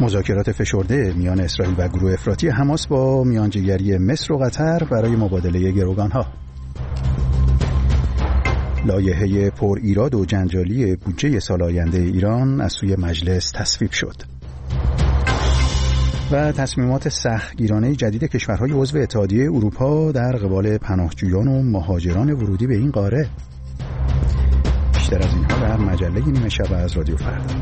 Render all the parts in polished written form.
مذاکرات فشرده میان اسرائیل و گروه افراطی حماس با میانجیگری مصر و قطر برای مبادله گروگانها. لایحه پر ایراد و جنجالی بودجه سال آینده ایران از سوی مجلس تصویب شد. و تصمیمات سختگیرانه جدید کشورهای عضو اتحادیه اروپا در قبال پناهجویان و مهاجران ورودی به این قاره. بیشتر از اینها در مجله نیمه شب از رادیو فردا.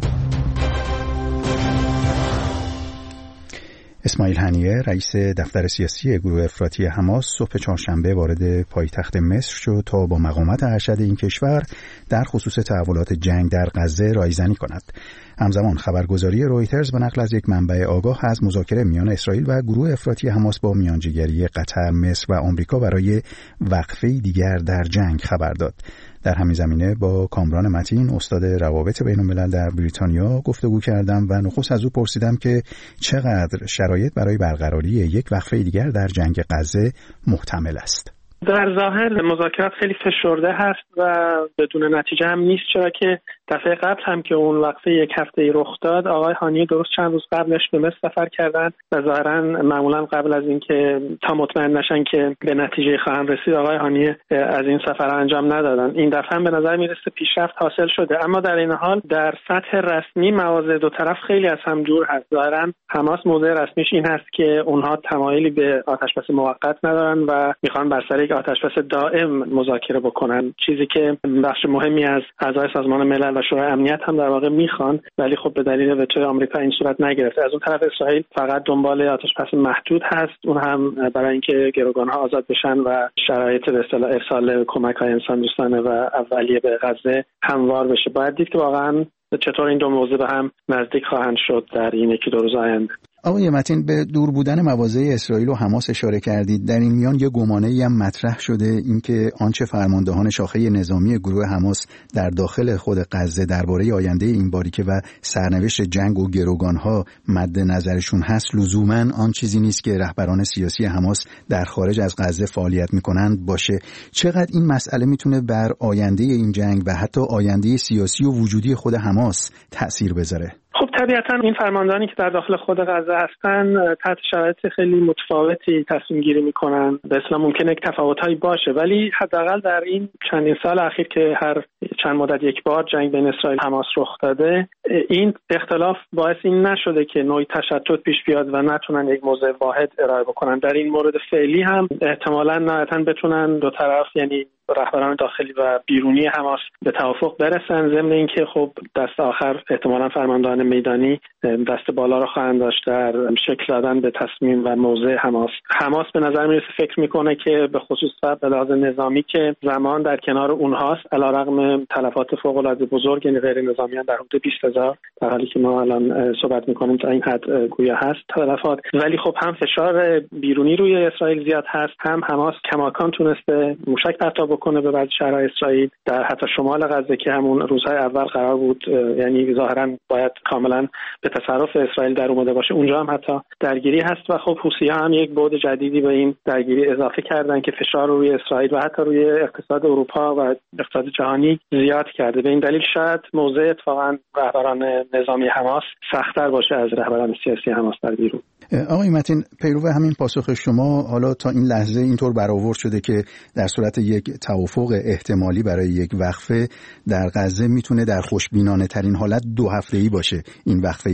اسماعیل هنیه رئیس دفتر سیاسی گروه افراطی حماس صبح چهارشنبه وارد پایتخت مصر شد تا با مقامات ارشد این کشور در خصوص تحولات جنگ در غزه رایزنی کند. همزمان خبرگزاری رویترز به نقل از یک منبع آگاه از مذاکره میان اسرائیل و گروه افراطی حماس با میانجیگری قطر، مصر و آمریکا برای وقفه دیگر در جنگ خبر داد. در همین زمینه با کامران متین استاد روابط بین الملل در بریتانیا گفتگو کردم و نخست از او پرسیدم که چقدر شرایط برای برقراری یک وقفه دیگر در جنگ غزه محتمل است. در ظاهر مذاکرات خیلی فشرده هست و بدون نتیجه هم نیست، چرا که دفعه قبل هم که اون وقفه یک هفته‌ای رخ داد، آقای هانیه درست چند روز قبلش به مصر سفر کردن و ظاهراً معمولاً قبل از اینکه تا مطمئن نشن که به نتیجه خواهند رسید، آقای هانیه از این سفر انجام ندادن. این دفعه هم به نظر میرسه پیشرفت حاصل شده، اما در این حال در سطح رسمی مواضع دو طرف خیلی از هم دور هست. ظاهراً حماس موضع رسمیش این هست که اونها تمایلی به آتشبس موقت ندارن و میخوان بر سر یک آتشبس دائم مذاکره بکنن، چیزی که بخش مهمی از اعضای سازمان ملل و شورای امنیت هم در واقع میخوان، ولی خب به دلیل وتوی آمریکا این صورت نگرفته. از اون طرف اسرائیل فقط دنبال آتشبس محدود هست، اون هم برای اینکه گروگانها آزاد بشن و شرایط به اصطلاح ارسال کمک‌های انسان‌دوستانه و اولیه به غزه هموار بشه. باید دید که واقعا چطور این دو موضوع به هم نزدیک خواهند شد در این یکی دو روز آینده. آقای متین، به دور بودن مواضع اسرائیل و حماس اشاره کردید. در این میان یه گمانه‌ای هم مطرح شده، اینکه آنچه فرماندهان شاخه نظامی گروه حماس در داخل خود غزه درباره آینده این باریکه و سرنوشت جنگ و گروگانها مد نظرشون هست، لزوماً آن چیزی نیست که رهبران سیاسی حماس در خارج از غزه فعالیت می‌کنند باشه. چقدر این مسئله میتونه بر آینده این جنگ و حتی آینده سیاسی و وجودی خود حماس تأثیر بذاره؟ خب طبیعتاً این فرماندهانی که در داخل خود غزه هستن تحت شرایط خیلی متفاوتی تصمیم گیری میکنن. به اصطلاح ممکنه یک تفاوتایی باشه، ولی حداقل در این چندین سال اخیر که هر چند مدت یک بار جنگ بین اسرائیل و حماس رخ داده، این اختلاف باعث این نشده که نوعی تشتت پیش بیاد و نتونن یک موضع واحد ارائه بکنن. در این مورد فعلی هم احتمالاً نهایتاً بتونن دو طرف، یعنی رهبران داخلی و بیرونی حماس، به توافق برسن، ضمن اینکه خب دست آخر احتمالاً فرماندهان میدانی دست بالا رو خواهند داشت در شکل دادن به تصمیم و موضع حماس. حماس به نظر میرسه فکر میکنه که به خصوص به لحاظ نظامی که زمان در کنار اونهاست، علیرغم تلفات فوق العاده بزرگ، یعنی غیر نظامیان در حدود 20,000 در حالی که ما الان صحبت میکنیم تا این حد گویا هست تلفات، ولی خب هم فشار بیرونی روی اسرائیل زیاد هست، هم حماس کماکان تونسته موشک پرتاب بکنه به بعضی شهرهای اسرائیل در حتی شمال غزه که همون روزهای اول قرار بود، یعنی ظاهرا باید کاملا به تصرف اسرائیل در اومده باشه، اونجا هم حتی درگیری هست و خب حوثی‌ها هم یک بعد جدیدی به این درگیری اضافه کردن که فشار روی اسرائیل و حتی روی اقتصاد اروپا و اقتصاد جهانی زیاد کرده. به این دلیل شاید موضع اتفاقا رهبران نظامی حماس سخت‌تر باشه از رهبران سیاسی حماس در بیرون. آقای متین، پیرو همین پاسخ شما، حالا تا این لحظه اینطور برآورد شده که در صورت یک توافق احتمالی برای یک وقفه در غزه میتونه در خوشبینانه ترین حالت 2 هفته‌ای باشه این وقفه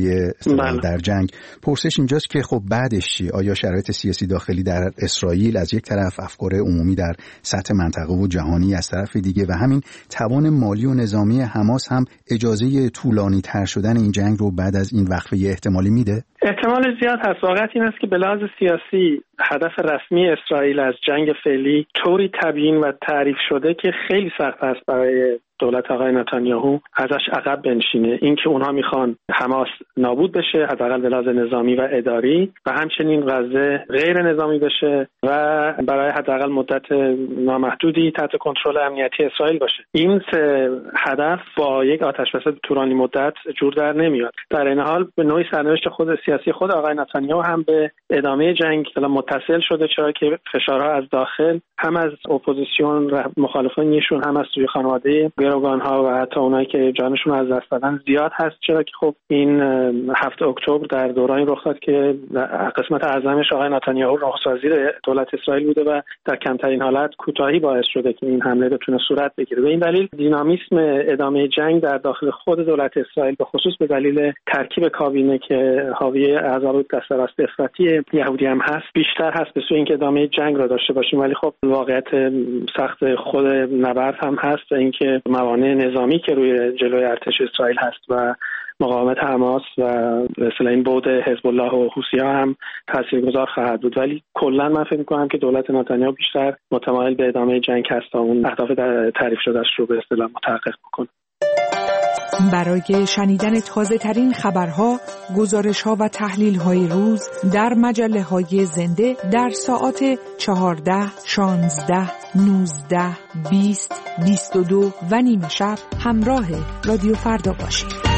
در جنگ. پرسش اینجاست که خب بعدش چی؟ آیا شرایط سیاسی داخلی در اسرائیل از یک طرف، افکار عمومی در سطح منطقه و جهانی از طرف دیگه و همین توان مالی و نظامی حماس هم اجازه طولانی تر شدن این جنگ رو بعد از این وقفه احتمالی میده؟ احتمال زیاد هست. واقعیت این است که به لحاظ سیاسی هدف رسمی اسرائیل از جنگ فعلی طوری تبیین و تعریف شده که خیلی سخت است برای دولت آقای نتانیاهو ازش عقب بنشینه. این که اونها میخوان حماس نابود بشه، حداقل به لحاظ نظامی و اداری، و همچنین غزه غیر نظامی بشه و برای حداقل مدت نامحدودی تحت کنترل امنیتی اسرائیل باشه. این سه هدف با یک آتشبس طولانی مدت جور در نمیاد. در این حال به نوعی سرنوشت خود سیاسی خود آقای نتانیاهو هم به ادامه جنگ متصل شده، چرا که فشارها از داخل هم از اپوزیسیون مخالفانشون هم از سوی خانواده گروگان‌ها و حتی اونایی که جانشون از دست دادن زیاد هست، چرا که خب این 7 اکتبر در دورانی رخ داد که قسمت اعظمش آقای نتانیاهو نخست وزیر دولت اسرائیل بوده و در کمترین حالت کوتاهی باعث شده که این حمله بتونه صورت بگیره. به این دلیل دینامیسم ادامه جنگ در داخل خود دولت اسرائیل به خصوص به دلیل ترکیب کابینه که حاوی اعضای دست راست افراطی یهودی هم هست بیشتر هست به سوی اینکه ادامه جنگ را داشته باشیم. ولی خب واقعیت سخت خود نبرد هم هست و اینکه موانع نظامی که روی جلوی ارتش اسرائیل هست و مقاومت حماس و مثلا این بعد حزب الله و حوثی‌ها هم تاثیرگذار خواهد بود. ولی کلا من فکر می‌کنم که دولت نتانیاهو بیشتر متمایل به ادامه جنگ هست تا اون اهداف تعریف شده‌اش رو به اصطلاح محقق بکنه. برای شنیدن تازه‌ترین خبرها، گزارش‌ها و تحلیل‌های روز در مجله‌های زنده در ساعات 14، 16، 19، 20، 22 و نیم شب همراه رادیو فردا باشید.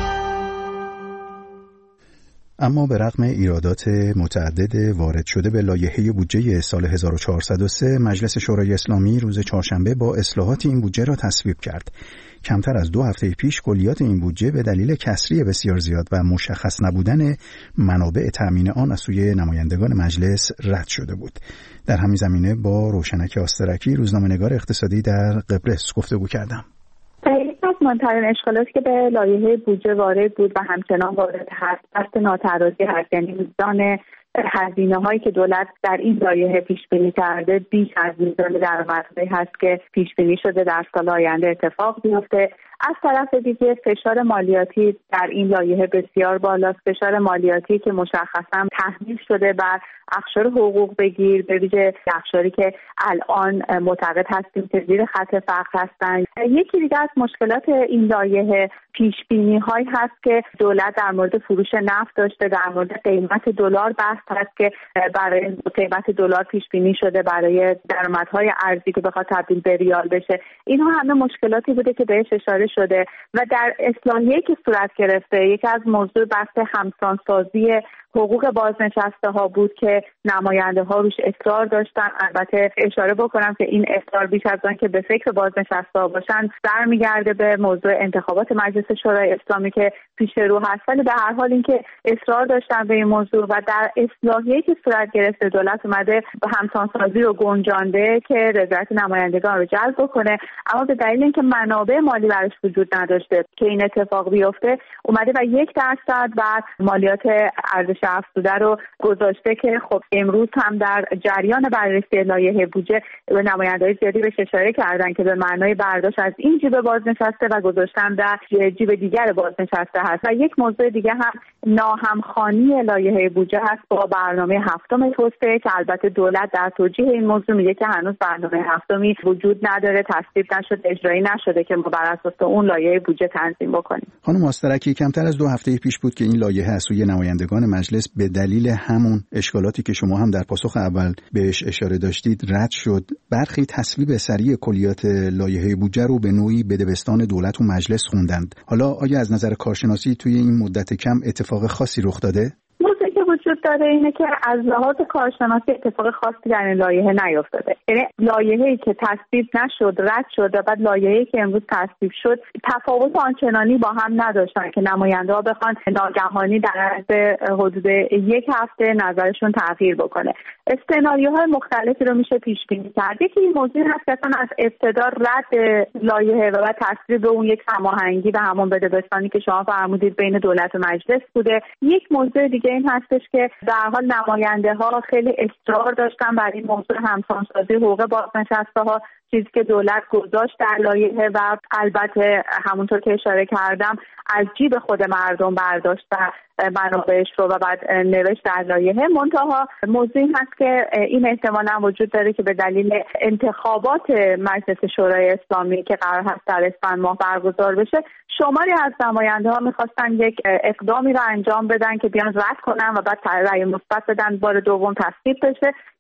اما به رغم ایرادات متعدد وارد شده به لایحه بودجه سال 1403 مجلس شورای اسلامی روز چهارشنبه با اصلاحات این بودجه را تصویب کرد. کمتر از 2 هفته پیش کلیات این بودجه به دلیل کسری بسیار زیاد و مشخص نبودن منابع تأمین آن از سوی نمایندگان مجلس رد شده بود. در همین زمینه با روشنک آسترکی روزنامه‌نگار اقتصادی در قبرس گفتگو کردم. یکی از مهمترین اشکالاتی که به لایحه بودجه وارد بود و همچنان وارد هست بحث ناترازی هست، یعنی میزان هزینه‌هایی که دولت در این لایحه پیش بینی کرده بیش از میزان درآمدهایی هست که پیش بینی شده در سال آینده اتفاق بیفته. از طرف دیگه فشار مالیاتی در این لایحه بسیار بالاست، فشار مالیاتی که مشخصاً تحمیل شده بر اقشار حقوق بگیر، به ویژه اقشاری که الان معتقد هستیم که زیر خط فقر هستند. یکی دیگه از مشکلات این لایحه پیش بینی هایی هست که دولت در مورد فروش نفت داشته، در مورد قیمت دلار بحث هست که برای قیمت دلار پیش بینی شده برای درآمدهای ارزی که بخواد تبدیل به ریال بشه. اینها همه مشکلاتی بوده که بهش اشاره شده و در اصلاحیه‌ای که صورت گرفته یکی از موضوع بحث همسانسازی حقوق بازنشسته ها بود که نماینده ها روش اصرار داشتن. البته اشاره بکنم که این اصرار بیش از آن که به فکر بازنشسته ها باشن برمیگرده به موضوع انتخابات مجلس شورای اسلامی که پیش رو هست، ولی به هر حال اینکه اصرار داشتن به این موضوع و در اصلاحیه‌ای که صورت گرفته دولت اومده همسانسازی رو گنجانده که رضایت نمایندگان رو جلب بکنه، اما به دلیل اینکه منابع مالی براش وجود نداشته که این اتفاق بیفته اومده و 1% بر مالیات ارزش افزوده رو گذاشته که خب امروز هم در جریان بررسی لایحه بودجه به نماینده‌های زیادی بهش اشاره کردن که به معنای برداشت از این جیب بازنشسته و گذاشتن در جیب دیگر بازنشسته هست. و یک موضوع دیگه هم ناهمخوانی لایحه بودجه هست با برنامه هفتم توسعه که البته دولت در توجیه این موضوع میگه که هنوز برنامه هفتمی وجود نداره، تصویب نشده، اجرایی نشده که ما بر اساس اون لایحه بودجه تنظیم بکنیم. خانم آسترکی، کمتر از 2 هفته پیش بود که این لایحه از سوی نمایندگان مجلس به دلیل همون اشکالاتی که شما هم در پاسخ اول بهش اشاره داشتید رد شد. برخی تصویب سریع کلیات لایحه بودجه رو به نوعی بدبستان دولت و مجلس خوندند. حالا آیا از نظر کارشناسی توی این مدت کم اتفاق خاصی رخ داده؟ وجود داره اینه که از لحاظ کارشناسی اتفاق خاصی در این لایحه نیفتاده. یعنی لایحه‌ای که تصویب نشد رد شد و بعد لایحه‌ای که امروز تصویب شد تفاوت آنچنانی با هم نداشتن که نماینده‌ها بخوان ناگهانی در عرض حدود 1 هفته نظرشون تغییر بکنه. سناریوهای مختلفی رو میشه پیش بینی کرد. یکی این موضوع هست که از ابتدا رد لایحه و بعد تصویب اون یک هماهنگی و همون بدبستانی که شما فرمودید بین دولت و مجلس بوده. یک موضوع دیگه این هستش که در حال نماینده ها خیلی اصرار داشتن بر این موضوع همسانسازی حقوق بازنشسته ها، چیزی که دولت گذاشت در لایحه و البته همونطور که اشاره کردم از جیب خود مردم برداشت و منابعش رو و بعد نوشت در لایحه. منتها موضوعی هست که این احتمالاً وجود داره که به دلیل انتخابات مجلس شورای اسلامی که قرار هست در اسفند ماه برگزار بشه شماری از نماینده‌ها می‌خواستن یک اقدامی رو انجام بدن که بیان رد کنن و بعد رأی مثبت بدن بار دوم تصویب بشه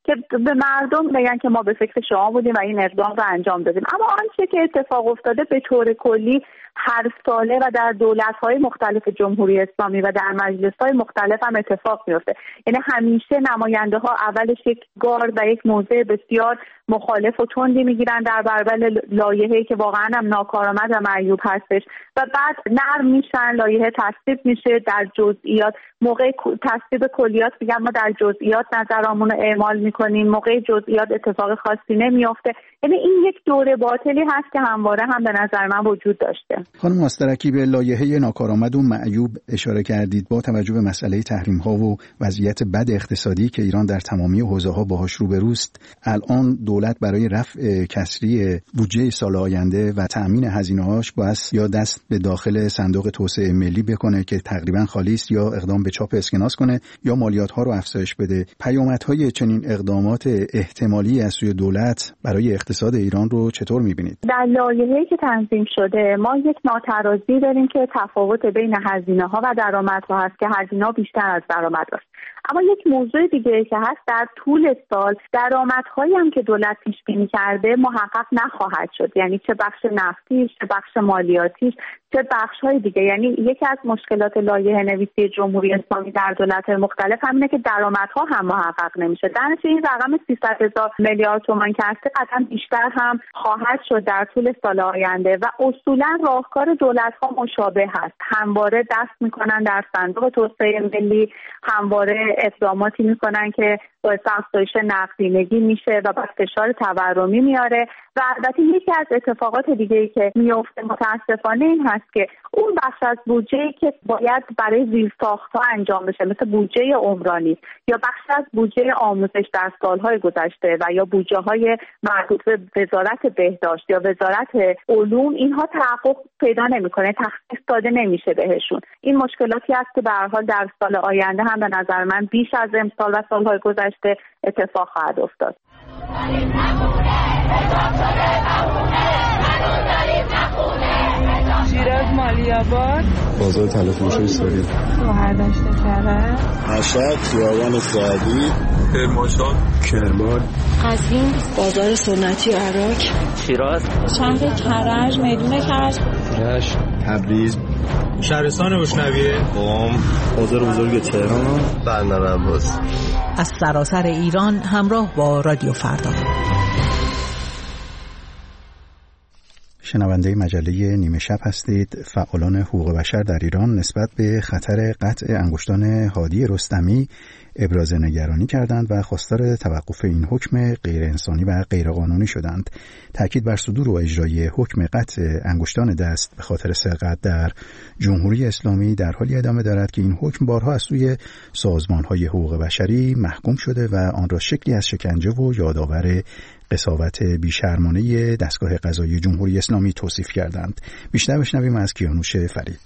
که به مردم بگن که ما به فکر شما بودیم و این اقدام رو انجام دادیم. اما آنچه که اتفاق افتاده به طور کلی هر ساله و در دولت‌های مختلف جمهوری اسلامی و در مجلس‌های مختلف هم اتفاق میفته. یعنی همیشه نماینده‌ها اولش یک گارد و یک موضع بسیار مخالف و تندی میگیرن در برابر لایحه‌ای که واقعا هم ناکارآمد و معیوب هستش و بعد نرم میشن، لایحه تصویب میشه، در جزئیات موقع تصویب کلیات میگن ما در جزئیات نظرامون رو اعمال میکنیم، موقع جزئیات اتفاق خاصی نمیافته. یعنی این یک دوره باطلی هست که همواره هم به نظر من وجود داشته. خانم مسترکی، به لایحه ناکارآمد و معیوب اشاره کردید. با توجه به مسئله تحریم‌ها و وضعیت بد اقتصادی که ایران در تمامی حوزه‌ها باهاش روبروست، الان دولت برای رفع کسری بودجه سال آینده و تأمین هزینه‌هاش باید یا دست به داخل صندوق توسعه ملی بکنه که تقریبا خالی است، یا اقدام به چاپ اسکناس کنه، یا مالیات‌ها رو افزایش بده. پیامدهای چنین اقدامات احتمالی از سوی دولت برای اقتصاد ایران رو چطور می‌بینید؟ در لایحه‌ای که تنظیم شده ما یک ناترازی داریم که تفاوت بین هزینه‌ها و درآمدها هست که هزینه‌ها بیشتر از درآمد است. اما یک موضوع دیگه که هست، در طول سال درآمدهایی هم که دولت پیش بینی کرده محقق نخواهد شد. یعنی چه بخش نفتیش، چه بخش مالیاتیش، چه بخش‌های دیگه. یعنی یکی از مشکلات لایحه نویسی جمهوری اسلامی در دولت‌های مختلف همینه که درآمدها هم محقق نمیشه. در نتیجه این رقم 300,000 میلیارد تومان که هست قطعاً بیشتر هم خواهد شد در طول سال آینده و اصولاً راهکار دولت‌ها مشابه هست. همواره دست می‌کنن در صندوق توسعه ملی، همواره اقداماتی می‌کنن که باعث افزایش نقدینگی میشه و بعد فشار تورمی میاره. و البته یکی از اتفاقات دیگه‌ای که میفته متاسفانه این هست که اون بخش از بودجه‌ای که باید برای زیرساخت‌ها انجام بشه، مثل بودجه عمرانی یا بخش از بودجه آموزش در سال‌های گذشته و یا بودجه‌های مربوط به وزارت بهداشت یا وزارت علوم، اینها تحقق پیدا نمی‌کنه، تخصیص داده نمیشه بهشون. این مشکلاتی است که به هر حال در سال آینده هم به نظر من بیش از امسال و سال‌های گذشته اتفاق خواهد افتاد. شیراز مالی‌آباد، بازار تلافروشی ساری، شهردشت کرج، مشهد، خیابان سعدی، کرمانشاه، کرمان، قزوین، بازار سنتی عراق، شیراز، شهر کرج، میدون کرج، رشت، تبریز، شهرستان اشنویه، قم، بازار بزرگ تهران، بندر عباس. از سراسر ایران همراه با رادیو فردا. شنونده مجله نیمه شب هستید. فعالان حقوق بشر در ایران نسبت به خطر قطع انگشتان هادی رستمی ابراز نگرانی کردند و خواستار توقف این حکم غیر انسانی و غیر قانونی شدند. تاکید بر صدور و اجرای حکم قطع انگشتان دست به خاطر سرقت در جمهوری اسلامی در حالی ادامه دارد که این حکم بارها از سوی سازمان‌های حقوق بشری محکوم شده و آن را شکلی از شکنجه و یادآور قساوت بیشرمانه دستگاه قضایی جمهوری اسلامی توصیف کردند. بیشتر بشنویم از کیانوش فرید.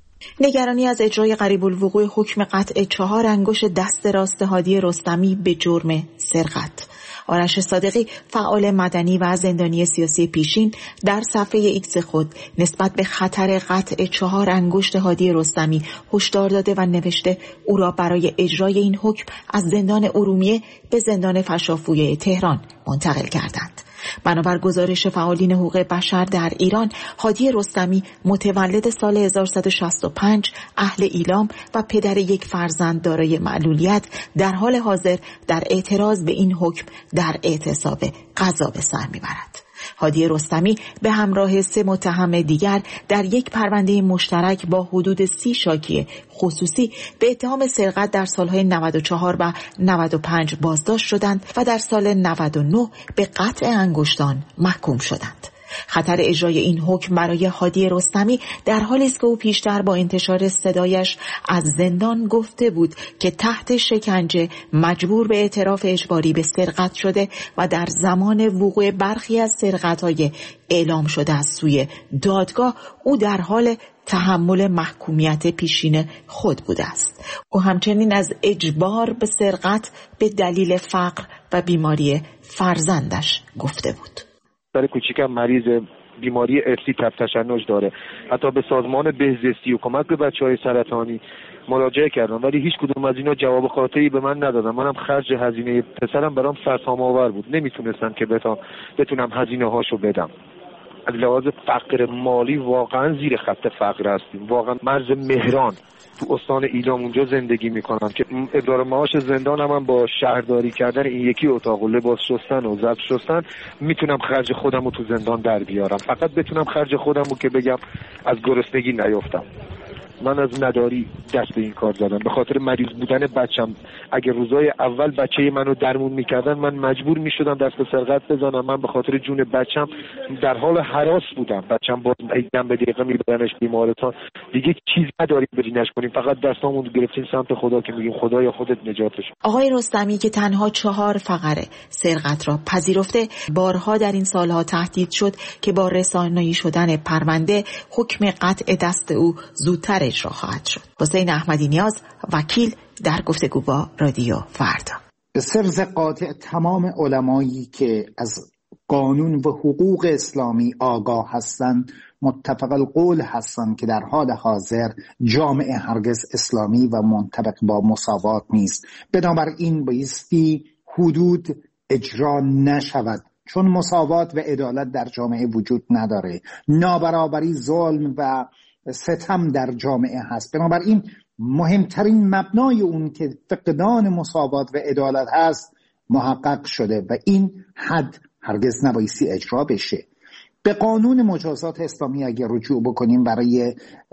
نگرانی از اجرای قریب الوقوع حکم قطع 4 انگشت دست راست هادی رستمی به جرم سرقت. آرش صادقی، فعال مدنی و زندانی سیاسی پیشین، در صفحه ایکس خود نسبت به خطر قطع 4 انگشت هادی رستمی هشدار داده و نوشته او را برای اجرای این حکم از زندان ارومیه به زندان فشافویه تهران منتقل کردند. بنابر گزارش فعالین حقوق بشر در ایران، هادی رستمی متولد سال 1165، اهل ایلام و پدر یک فرزند دارای معلولیت، در حال حاضر در اعتراض به این حکم در اعتصاب قضا به سر میبرد. هادی رستمی به همراه 3 متهم دیگر در یک پرونده مشترک با حدود 30 شاکی خصوصی به اتهام سرقت در سالهای 94 و 95 بازداشت شدند و در سال 99 به قطع انگشتان محکوم شدند. خطر اجرای این حکم برای هادی رستمی در حالی است که او پیشتر با انتشار صدایش از زندان گفته بود که تحت شکنجه مجبور به اعتراف اجباری به سرقت شده و در زمان وقوع برخی از سرقت‌های اعلام شده از سوی دادگاه او در حال تحمل محکومیت پیشین خود بوده است. او همچنین از اجبار به سرقت به دلیل فقر و بیماری فرزندش گفته بود. دختر کوچیکم مریض بیماری ارثی تب تشنج داره. حتی به سازمان بهزیستی و کمک به بچه‌های سرطانی مراجعه کردم ولی هیچ کدوم از اینا جواب قاطعی به من ندادن. منم خرج هزینه پسرم برام فرسام‌آور بود، نمیتونستم که بتونم هزینه هاشو بدم. از لحاظ فقر مالی واقعا زیر خط فقر هستیم. واقعا مرز مهران تو استان ایلام اونجا زندگی میکنم که ابرار معاش زندان هم با شهرداری کردن این یکی اتاق و لباس شستن و ظرف شستن میتونم خرج خودم رو تو زندان در بیارم. فقط بتونم خرج خودم رو که بگم از گرسنگی نیفتم. من از نداری دست به این کار زدم. به خاطر مریض بودن بچم اگه روزای اول بچه منو درمون میکردن من مجبور میشدم دست به سرقت بزنم. من به خاطر جون بچم در حال هراس بودم. بچم باز دم به دقیقه میبرنش بیمارستان. دیگه چیز نداریم برینش کنیم، فقط دستامون گرفتیم سمت خدا که میگیم خدایا خودت نجاتش. آقای رستمی که تنها 4 فقره سرقت را پذیرفته، بارها در این سالها تهدید شد که با رسانه‌ای شدن پرونده حکم قطع دست او زودتر اجرا خواهد شد. حسین احمدی نیاز، وکیل، در گفتگو با رادیو فردا. به سرز قاطع تمام علمایی که از قانون و حقوق اسلامی آگاه هستند متفق القول هستند که در حال حاضر جامعه هرگز اسلامی و منطبق با مساوات نیست. بنابراین بایستی حدود اجرا نشود، چون مساوات و عدالت در جامعه وجود نداره. نابرابری، ظلم و ستم در جامعه هست. بنابراین مهمترین مبنای اون که فقدان مساوات و عدالت هست محقق شده و این حد هرگز نبایستی اجرا بشه. به قانون مجازات اسلامی اگر رجوع بکنیم برای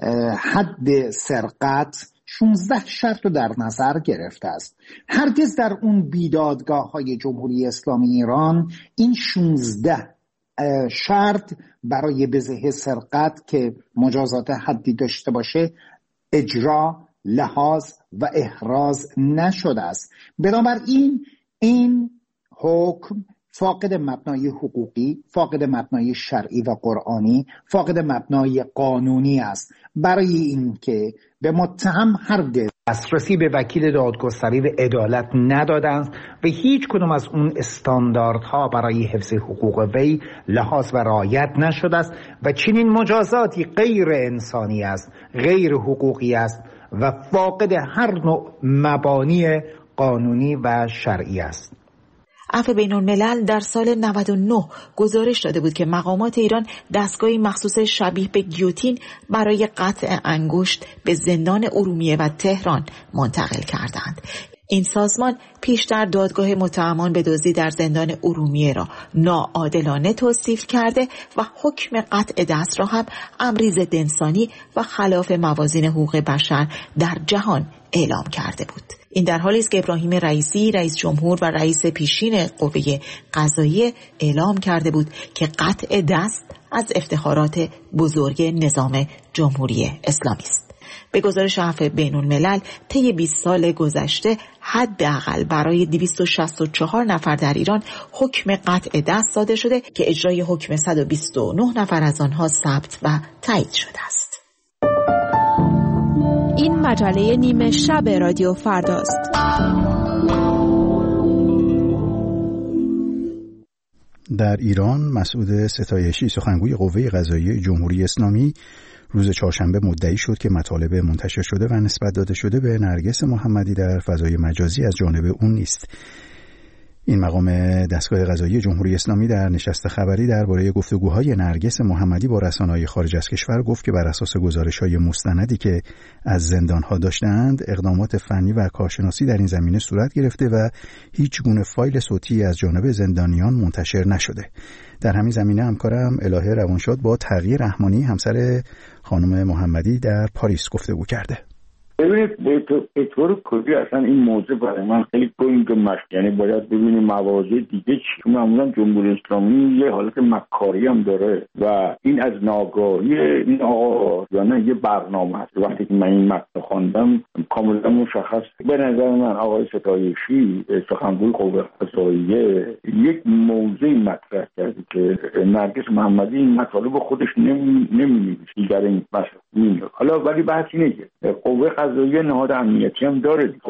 حد سرقت 16 شرط رو در نظر گرفته است. هرگز در اون بیدادگاه‌های جمهوری اسلامی ایران این 16 شرط برای بزه سرقت که مجازات حدی داشته باشه اجرا، لحاظ و احراز نشده است. بنابراین این حکم فاقد مبنای حقوقی، فاقد مبنای شرعی و قرآنی، فاقد مبنای قانونی است. برای این که به متهم هرگز دسترسی به وکیل دادگستری و عدالت ندادند و هیچ کدام از اون استانداردها برای حفظ حقوق وی لحاظ و رعایت نشده است و چنین مجازاتی غیر انسانی است، غیر حقوقی است و فاقد هر نوع مبانی قانونی و شرعی است. عفو بین‌الملل در سال 99 گزارش داده بود که مقامات ایران دستگاهی مخصوص شبیه به گیوتین برای قطع انگشت به زندان ارومیه و تهران منتقل کردند. این سازمان پیشتر دادگاه متهمان به دزدی در زندان ارومیه را ناعادلانه توصیف کرده و حکم قطع دست را هم امری ضد انسانی و خلاف موازین حقوق بشر در جهان اعلام کرده بود. این در حالی است که ابراهیم رئیسی رئیس جمهور و رئیس پیشین قوه قضاییه اعلام کرده بود که قطع دست از افتخارات بزرگ نظام جمهوری اسلامی است. به گزارش عفو بین‌الملل طی 20 سال گذشته حداقل برای 264 نفر در ایران حکم قطع دست صادر شده که اجرای حکم 129 نفر از آنها ثبت و تایید شده است. این مجله نیمه شب رادیو فرداست. در ایران مسعود ستایشی سخنگوی قوه قضاییه جمهوری اسلامی روز چهارشنبه مدعی شد که مطالب منتشر شده و نسبت داده شده به نرگس محمدی در فضای مجازی از جانب اون نیست. این مقام دستگاه قضایی جمهوری اسلامی در نشست خبری درباره گفتگوهای نرگس محمدی با رسانه‌های خارج از کشور گفت که بر اساس گزارش‌های مستندی که از زندان‌ها داشتند اقدامات فنی و کارشناسی در این زمینه صورت گرفته و هیچ گونه فایل صوتی از جانب زندانیان منتشر نشده. در همین زمینه همکارم الهه روانشاد با تغییر رحمانی همسر خانم محمدی در پاریس گفتگو کرده. ببینید به طور کلی اصلا این موضوع برای من خیلی گنگ، یعنی باید ببینیم مواضع دیگه چی. معمولا جمهوری اسلامی یه حالت مکاری هم داره و این از ناگاهی این آقا یعنی یه برنامه است. وقتی که من این متن خواندم کاملا مشخص. به نظر من آقای ستایشی سخنگوی قوه قضاییه یک موضوع مطرح کرده که نرگس محمدی این مطالب خودش نمی‌نویسه در این مسئله. حالا ولی بحث اینه که قوه قضاییه نهاد امنیتی هم داره و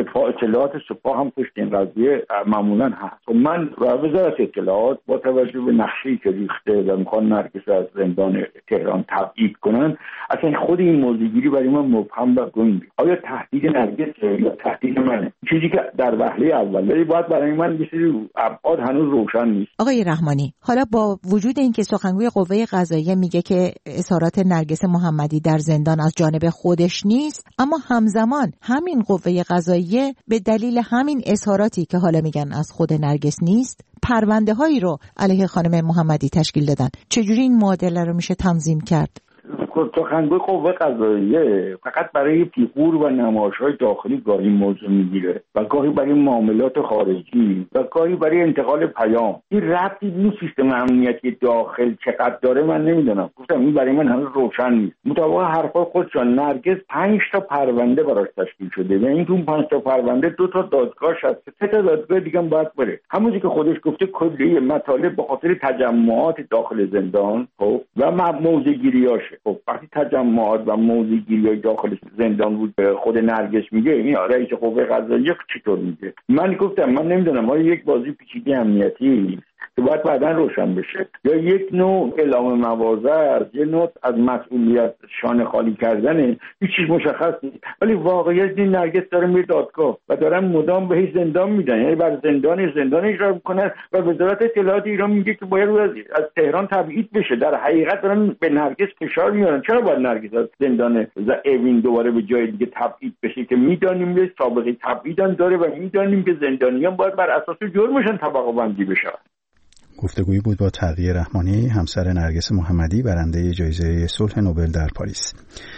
سپاه اطلاعات سپاه هم پشت این قضیه معمولا هست. من و وزارت اطلاعات با توجه به نقشه‌ای که ریخته و میخوان نرگس از زندان تهران تبعید کنن، اصلا خود این موضوعگیری برای من مبهم و گنگ. آیا تهدید نرگس یا تهدید منه؟ چیزی که در وهله اول باید برای من یه سری ابعاد هنوز روشن نیست. آقای رحمانی، حالا با وجود اینکه سخنگوی قوه قضاییه میگه که اظهارات نرگس محمدی در زندان از جانب خودش نیست، اما همزمان همین قوه قضاییه به دلیل همین اظهاراتی که حالا میگن از خود نرگس نیست، پرونده هایی رو علیه خانم محمدی تشکیل دادن. چجوری این معادله رو میشه تنظیم کرد؟ سخنگوی قوه قضاییه فقط برای فیگور و نمایش‌های داخلی گاهی موضوع میگیره و گاهی برای معاملات خارجی و گاهی برای انتقال پیام. این ربطی به سیستم امنیتی داخل چقدر داره من نمیدونم. گفتم این برای من هنوز روشن نیست. مطابق حرفای خودشان نرگس 5 تا پرونده براش تشکیل شده و این اون 5 تا پرونده 2 تا دادگاه هست، 3 تا دادگاه دیگه هم باید بره. همونی که خودش گفته کلیه مطالب به خاطر تجمعات داخل زندان و موضع‌گیریاشه. وقتی تجمعات و موضع‌گیری داخل زندان بود به خود نرگس میگه، این رئیس قوه قضاییه چطور میگه؟ من گفتم من نمیدونم، ما یک بازی پیچیده امنیتی که باید بعداً روشن بشه، یا یک نوع اعلام مواضع است، یه نوع از مسئولیت شانه خالی کردنه، هیچ چیز مشخص نیست. ولی واقعیت این نرگس داره میره دادگاه و دارن مدام بهش زندان میدن، یعنی بر زندان اجرا میکنن و وزارت اطلاعات ایران میگه که باید از تهران تبعید بشه. در حقیقت دارن به نرگس فشار میارن. چرا باید نرگس از زندان اوین دوباره به جای دیگه تبعید بشه که میدانیم که سابقه تبعیدم داره و میدانیم که زندانیان باید بر اساس جرمشون طبقه بندی بشن. گفتگویی بود با تقی رحمانی، همسر نرگس محمدی، برنده جایزه صلح نوبل در پاریس.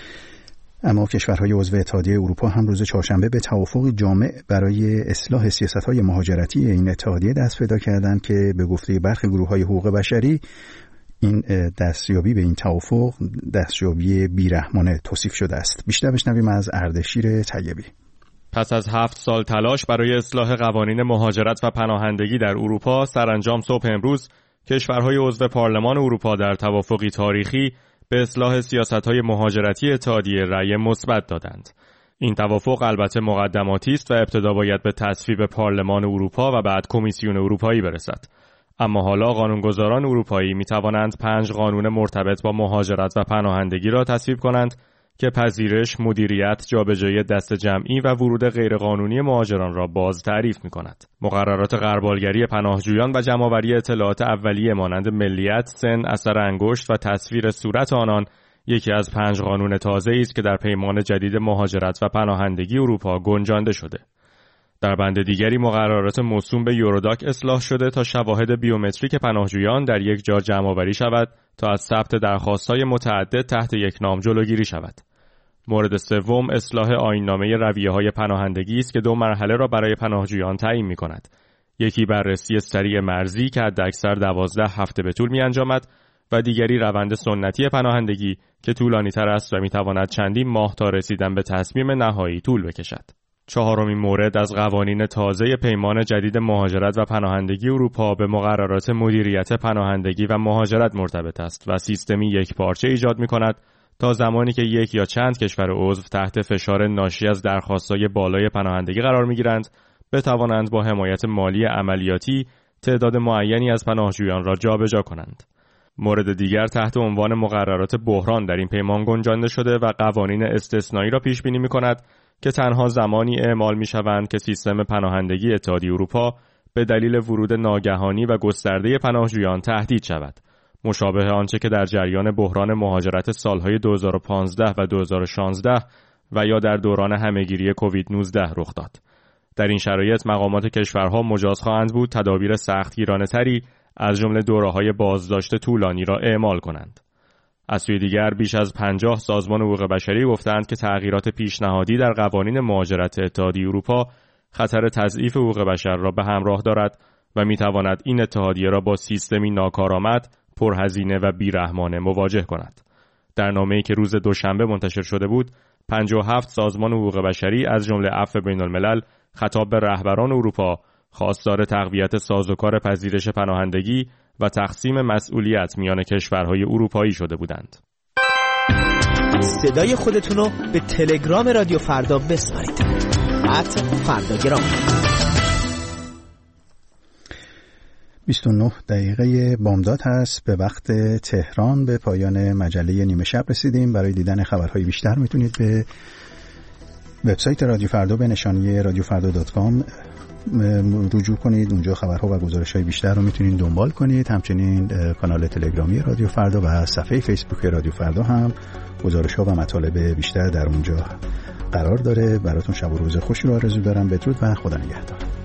اما کشورهای عضو اتحادیه اروپا هم روز چهارشنبه به توافق جامع برای اصلاح سیاست‌های مهاجرتی این اتحادیه دست پیدا کردند که به گفته برخی گروه‌های حقوق بشری این دستیابی به این توافق دستیابی بیرحمانه توصیف شده است. بیشتر بشنویم از اردشیر طیبی. پس از 7 سال تلاش برای اصلاح قوانین مهاجرت و پناهندگی در اروپا، سرانجام صبح امروز کشورهای عضو پارلمان اروپا در توافقی تاریخی به اصلاح سیاست‌های مهاجرتی اتحادیه رأی مثبت دادند. این توافق البته مقدماتی است و ابتدا باید به تصویب پارلمان اروپا و بعد کمیسیون اروپایی برسد. اما حالا قانونگذاران اروپایی می‌توانند 5 قانون مرتبط با مهاجرت و پناهندگی را تصویب کنند که پذیرش، مدیریت، جابجایی دست جمعی و ورود غیرقانونی مهاجران را باز تعریف می‌کند. مقررات غربالگری پناهجویان و جمع‌آوری اطلاعات اولیه مانند ملیت، سن، اثر انگشت و تصویر صورت آنان یکی از 5 قانون تازه‌ای است که در پیمان جدید مهاجرت و پناهندگی اروپا گنجانده شده. در بند دیگری مقررات موسوم به یوروداک اصلاح شده تا شواهد بیومتریک پناهجویان در یک جا جمع‌آوری شود تا از ثبت درخواست‌های متعدد تحت یک نام جلوگیری شود. مورد سوم اصلاح آیین‌نامه رویه‌های پناهندگی است که 2 مرحله را برای پناهجویان تعیین می‌کند. یکی بررسی سریع مرزی که حداکثر 12 هفته به طول می‌انجامد و دیگری روند سنتی پناهندگی که طولانی‌تر است و می‌تواند چندین ماه تا رسیدن به تصمیم نهایی طول بکشد. 4مین مورد از قوانین تازه پیمان جدید مهاجرت و پناهندگی اروپا به مقررات مدیریت پناهندگی و مهاجرت مرتبط است و سیستمی یکپارچه ایجاد می‌کند تا زمانی که یک یا چند کشور عضو تحت فشار ناشی از درخواست‌های بالای پناهندگی قرار می‌گیرند، بتوانند با حمایت مالی عملیاتی تعداد معینی از پناهجویان را جابجا کنند. مورد دیگر تحت عنوان مقررات بحران در این پیمان گنجانده شده و قوانین استثنایی را پیش بینی می‌کند که تنها زمانی اعمال می‌شوند که سیستم پناهندگی اتحادیه اروپا به دلیل ورود ناگهانی و گسترده پناهجویان تهدید شود، مشابه آنچه که در جریان بحران مهاجرت سالهای 2015 و 2016 و یا در دوران همه‌گیری کووید 19 رخ داد. در این شرایط مقامات کشورها مجاز خواهند بود تدابیر سختگیرانه‌تری از جمله دوره‌های بازداشت طولانی را اعمال کنند. از سوی دیگر بیش از 50 سازمان حقوق بشری گفتند که تغییرات پیشنهادی در قوانین مهاجرت اتحادیه اروپا خطر تضعیف حقوق بشر را به همراه دارد و می‌تواند این اتحادیه را با سیستمی ناکارآمد، پرهزینه و بیرحمانه مواجه کند. در نامه‌ای که روز دوشنبه منتشر شده بود، 57 سازمان حقوق بشری از جمله عفو بین‌الملل خطاب به رهبران اروپا خواستار تقویت سازوکار پذیرش پناهندگی و تقسیم مسئولیت میان کشورهای اروپایی شده بودند. صدای خودتون رو به تلگرام رادیو فردا بسپارید. سرقت فرداگرام. 29 دقیقه بامداد هست به وقت تهران. به پایان مجله نیمه شب رسیدیم. برای دیدن خبرهای بیشتر میتونید به وبسایت رادیو فردا به نشانی radiofarda.com رجوع کنید. اونجا خبرها و گزارش‌های بیشتر رو میتونید دنبال کنید. همچنین کانال تلگرامی رادیو فردا و صفحه فیسبوک رادیو فردا هم گزارش‌ها و مطالب بیشتر در اونجا قرار داره. براتون شب و روز خوشی رو آرزو دارم. بدرود و خدا نگهدار.